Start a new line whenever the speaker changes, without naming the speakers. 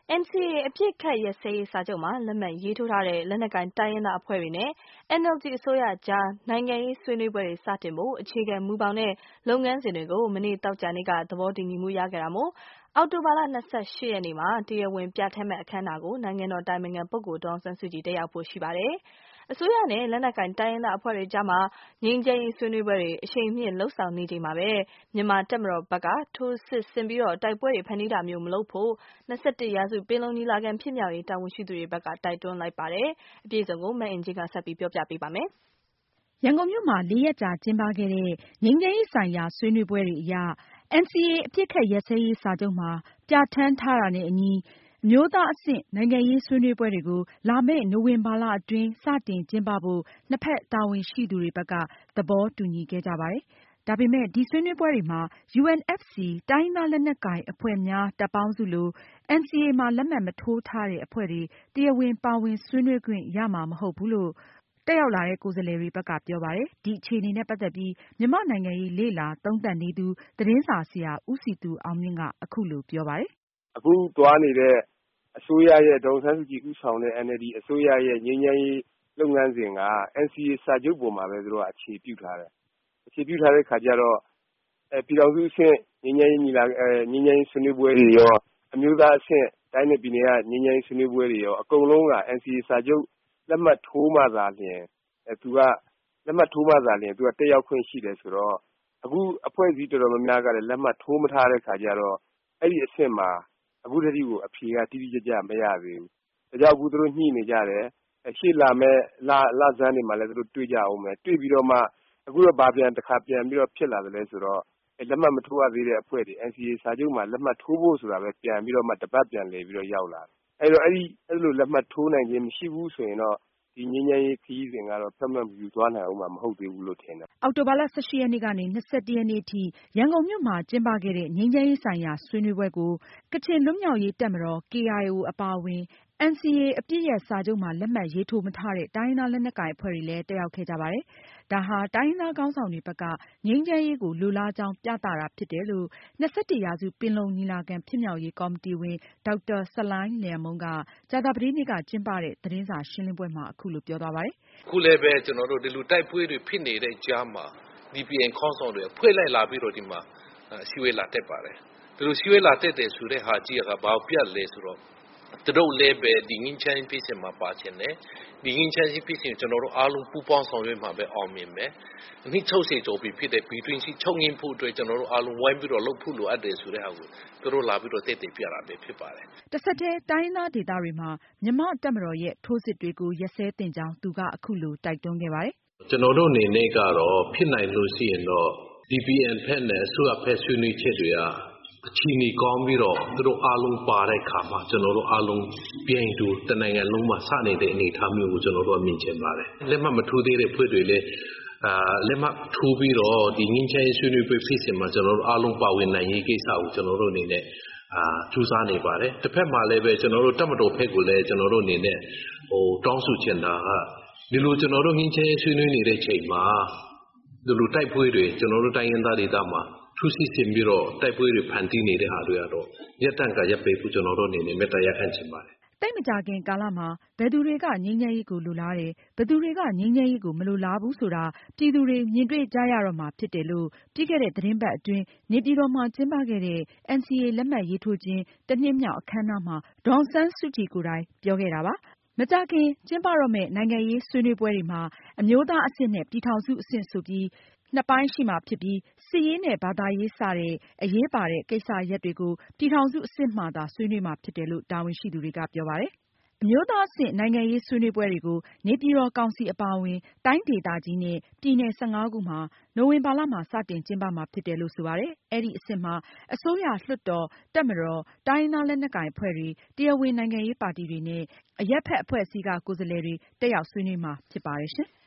NCA အပစ်အခတ်ရပ်စဲရေးစာချုပ်မှာလက်မှတ်ရေးထိုးထားတဲ့လက်နက်ကိုင်တိုင်းရင်းသားအဖွဲ့တွေနဲ့ NLD အစိုးရကြားနိုင်ငံရေးဆွေးနွေးပွဲတွေစတင်ဖို့အခြေခံမူဘောင်နဲ့လုပ်ငန်းစဉ်တွေကိုမနေ့သောကြာနေ့ကသဘောတူညီမှုရခဲ့တာမို့အောက်တိုဘာလ28ရက်နေ့မှာတရားဝင်ပြဋ္ဌာန်းမဲ့အခမ်းအနားကိုနိုင်ငံတော်တိုင်ပင်ခံပုဂ္ဂိုလ်ဒေါ်အောင်ဆန်းစုကြည်တက်ရောက်ဖို့ရှိပါတယ်။ အစိုးရနဲ့လက်နက်ကိုင်တိုင်းရင်းသားအဖွဲ့တွေကြားမှာငြိမ်းချမ်းရေးဆွေးနွေးပွဲတွေအရှိန်မြင့်လုပ်ဆောင်နေချိန်မှာပဲမြန်မာတပ်မတော်ဘက်ကထိုးစစ်ဆင်ပြီးတိုက်ပွဲတွေဖန်တီးတာမျိုးမလုပ်ဖို့21ရာစုပင်လုံညီလာခံဖြစ်မြောက်ရေးတာဝန်ရှိသူတွေဘက်ကတိုက်တွန်းလိုက်ပါတယ်။အပြည့်အစုံကိုမအင်ကြင်းကဆက်ပြီးပြောပြပေးပါမယ်
။ရန်ကုန်မြို့မှာ4ရက်ကြာကျင်းပခဲ့တဲ့ငြိမ်းချမ်းရေးဆိုင်ရာဆွေးနွေးပွဲတွေအရ NCA အပစ်အခတ်ရပ်စဲရေးစာချုပ်မှာပြဋ္ဌာန်းထားတာနဲ့အညီအမျိုးသားအဆင့်နိုင်ငံရေးဆွေးနွေးပွဲတွေကိုလာမယ့်နိုဝင်ဘာလအတွင်းစတင်ကျင်းပဖို့နှစ်ဖက်တာဝန်ရှိသူတွေဘက်ကသဘောတူညီခဲ့ကြပါတယ်။ ဒါပေမဲ့ဒီဆွေးနွေးပွဲတွေမှာ UNFC တိုင်းရင်းသားလက်နက်ကိုင်အဖွဲ့များတပ်ပေါင်းစုလို NCA မှာလက်မှတ်မထိုးထားတဲ့အဖွဲ့တွေတရားဝင်ပါဝင်ဆွေးနွေးခွင့်ရမှာမဟုတ်ဘူးလို့တက်ရောက်လာတဲ့ကိုယ်စားလှယ်တွေဘက်ကပြောပါတယ်။ ဒီအခြေအနေနဲ့ပတ်သက်ပြီးမြန်မာ့နိုင်ငံရေးလေ့လာသုံးသပ်နေသူသတင်းစာဆရာဦးစည်သူအောင်မြင့်ကအခုလိုပြောပါတယ်
။အခုသွားနေတဲ့အစိုးရရဲ့ဒေါ်အောင်ဆန်းစုကြည်ဦးဆောင်တဲ့ NLD အစိုးရရဲ့ငြိမ်းချမ်းရေးလုပ်ငန်းစဉ်က NCA စာချုပ်ပေါ်မှာပဲသူတို့ကအခြေပြုထားတယ်။အခြေပြုထားတဲ့ခါကျတော့ပြည်ထောင်စုအဆင့်ငြိမ်းချမ်းရေးဆွေးနွေးပွဲတွေရောအမျိုးသားအဆင့်တိုင်းနဲ့ပြည်နယ်ကငြိမ်းချမ်းရေးဆွေးနွေးပွဲတွေရောအကုန်လုံးက NCA စာချုပ်လက်မှတ်ထိုးမှသာလျှင်သူကတက်ရောက်ခွင့်ရှိတယ်ဆိုတော့အခုအဖွဲ့အစည်းတော်တော်များများကလည်းလက်မှတ်ထိုးမထားတဲ့ခါကျတော့အဲ့ဒီအဆင့်မှာအခုတည်းကိုအဖြေကတိတိကျကျမရသေးဘူး။ဒါကြောင့်အခုသူတို့ညှိနေကြတယ်။ရှေ့လာမဲ့လဆန်းတွေမှာလည်းသူတို့တွေ့ကြအောင်မယ်။တွေ့ပြီးတော့မှအခုတော့ဘာပြန်ပြီးတော့ဖြစ်လာတယ်လဲဆိုတော့လက်မှတ်မထိုးရသေးတဲ့အဖွဲ့တွေ NCA စာချုပ်မှာလက်မှတ်ထိုးဖို့ဆိုတာပဲပြန်ပြီးတော့မှတပတ်ပြန်လည်ပြီးတော့ရောက်လာတယ်။အဲ့တော့အဲ့လိုလက်မှတ်ထိုးနိုင်ခြင်းမရှိဘူးဆိုရင်တော့ဒီငြိမ်းချမ်းရေးခရီးစဉ်ကတော့ဖြတ်မှတ်ပြီးသွားနိုင်အောင်မှာမဟုတ်သေးဘူးလို့ထင်တယ်
။အောက်တိုဘာလ18ရက်နေ့ကနေ21ရက်နေ့ထိရန်ကုန်မြို့မှာကျင်းပခဲ့တဲ့ငြိမ်းချမ်းရေးဆိုင်ရာဆွေးနွေးပွဲကိုကချင်လွတ်မြောက်ရေးတပ်မတော် KIO အပါအဝင် NCA အပစ်ရပ်စာချုပ်မှာလက်မှတ်ရေးထိုးမထားတဲ့တိုင်းရင်းသားလက်နက်ကိုင်အဖွဲ့တွေလည်းတက်ရောက်ခဲ့ကြပါတယ်။ ဒါဟာတိုင်းရင်းသားခေါင်းဆောင်တွေဘက်ကငြိမ်းချမ်းရေးကိုလိုလားကြောင်းပြသတာဖြစ်တယ်လို့21ရာစုပင်လုံညီလာခံဖြစ်မြောက်ရေးကော်မတီဝင်ဒေါက်တာဆလိုင်းလျန်မှုန်းကကြာသပတေးနေ့ကကျင်းပတဲ့သတင်းစာရှင်းလင်းပွဲမှာအခုလိုပြောသွားပါတယ်
။အခုလည်းပဲကျွန်တော်တို့ဒီလိုတိုက်ပွဲတွေဖြစ်နေတဲ့ကြားမှာ DPN ခေါင်းဆောင်တွေဖွဲ့လိုက်လာပြီးတော့ဒီမှာစီဝေးလာတက်ပါတယ်။ဒီလိုစီဝေးလာတက်တယ်ဆိုတဲ့ဟာကြီးကဘာပြလဲဆိုတော့သူတို့လည်းပဲဒီငင်းချမ်းဖြစ်စဉ်မှာပါခြင်းနဲ့ဒီငင်းချမ်းဖြစ်စဉ်ကျွန်တော်တို့အားလုံးပူးပေါင်းဆောင်ရွက်မှာပဲအောင်မြင်မယ်။အနည်း60ကျော်ပြီဖြစ်တဲ့ between ချုပ်ငင်းဖို့အတွက်ကျွန်တော်တို့အားလုံးဝိုင်းပြီးတော့လုပ်ဖို့လိုအပ်တယ်ဆိုတဲ့ဟာကိုသူတို့လာပြီးတော့တက်ပြတာပဲဖြစ်ပါတယ်
။တစ်ဆက်တည်းတိုင်းရင်းသားဒေသတွေမှာမြန်မာတပ်မတော်ရဲ့ထိုးစစ်တွေကိုရပ်စဲသင့်ကြောင်းသူကအခုလိုတိုက်တွန်းခဲ့ပါတယ်
။ကျွန်တော်တို့အနေနဲ့ကတော့ဖြစ်နိုင်လို့ရှိရင်တော့ DPN ဖက်နဲ့အစိုးရဖက်ဆွေးနွေးချက်တွေကအချီနီကောင်းပြီးတော့သူတို့အားလုံးပါတဲ့ခါမှာကျွန်တော်တို့အားလုံးပြိုင်တူတနိုင်ငံလုံးမှာစနေတဲ့အနေအထားမျိုးကိုကျွန်တော်တို့မြင်ချင်ပါတယ်။လက်မှတ်မထိုးသေးတဲ့ဖွဲ့တွေလည်းလက်မှတ်ထိုးပြီးတော့ဒီငင်းချမ်းဆွေးနွေးပွဲဖြစ်စဉ်မှာကျွန်တော်တို့အားလုံးပါဝင်နိုင်ရေးကိစ္စကိုကျွန်တော်တို့အနေနဲ့ကြိုးစားနေပါတယ်။တစ်ဖက်မှာလည်းပဲကျွန်တော်တို့တပ်မတော်ဖက်ကိုလည်းကျွန်တော်တို့အနေနဲ့တောင်းဆိုချင်တာကဒီလိုကျွန်တော်တို့ငင်းချမ်းဆွေးနွေးနေတဲ့ချိန်မှာဒီလိုတိုက်ပွဲတွေကျွန်တော်တို့တိုင်းရင်းသားဒေသမှာထူးဆီးဆင်ပြီးတော့တိုက်ပွဲတွေဖန်တီးနေတဲ့ဟာတွေကတော့ရပ်တန့်ကရပ်ပေးဖို့ကျွန်တော်တို့အနေနဲ့မေတ္တာရပ်ခံချင်ပါတယ်
။သိပ်မကြာခင်ကာလမှာဘယ်သူတွေကငြိမ်းချမ်းရေးကိုလိုလားတယ်ဘယ်သူတွေကငြိမ်းချမ်းရေးကိုမလိုလားဘူးဆိုတာပြည်သူတွေမြင်တွေ့ကြရတော့မှာဖြစ်တယ်လို့ပြီးခဲ့တဲ့သတင်းပတ်အတွင်းနေပြည်တော်မှာကျင်းပခဲ့တဲ့ NCA လက်မှတ်ရေးထိုးခြင်းတစ်နှစ်မြောက်အခမ်းအနားမှာဒေါ်အောင်ဆန်းစုကြည်ကိုယ်တိုင်ပြောခဲ့တာပါ။မကြာခင်ကျင်းပတော့မယ့်နိုင်ငံရေးဆွေးနွေးပွဲတွေမှာအမျိုးသားအဆင့်နဲ့ပြည်ထောင်စုအဆင့်ဆိုပြီးနှစ်ပိုင်းရှိမှာဖြစ်ပြီးစစ်ရေးနဲ့ဘာသာရေးစတဲ့အရေးပါတဲ့ကိစ္စရပ်တွေကိုပြည်ထောင်စုအဆင့်မှသာဆွေးနွေးမှာဖြစ်တယ်လို့တာဝန်ရှိသူတွေကပြောပါတယ်။အမျိုးသားအဆင့်နိုင်ငံရေးဆွေးနွေးပွဲတွေကိုနေပြည်တော်ကောင်စီအပါအဝင်တိုင်းဒေသကြီးနဲ့ပြည်နယ်15ခုမှာနိုဝင်ဘာလမှာစတင်ကျင်းပမှာဖြစ်တယ်လို့ဆိုပါတယ်။အဲဒီအဆင့်မှာအစိုးရလွှတ်တော်တပ်မတော်တိုင်းရင်းသားလက်နက်ကိုင်အဖွဲ့တွေတရားဝင်နိုင်ငံရေးပါတီတွေနဲ့အရပ်ဖက်အဖွဲ့အစည်းကကိုယ်စားလှယ်တွေတက်ရောက်ဆွေးနွေးမှာဖြစ်ပါတယ်ရှင်။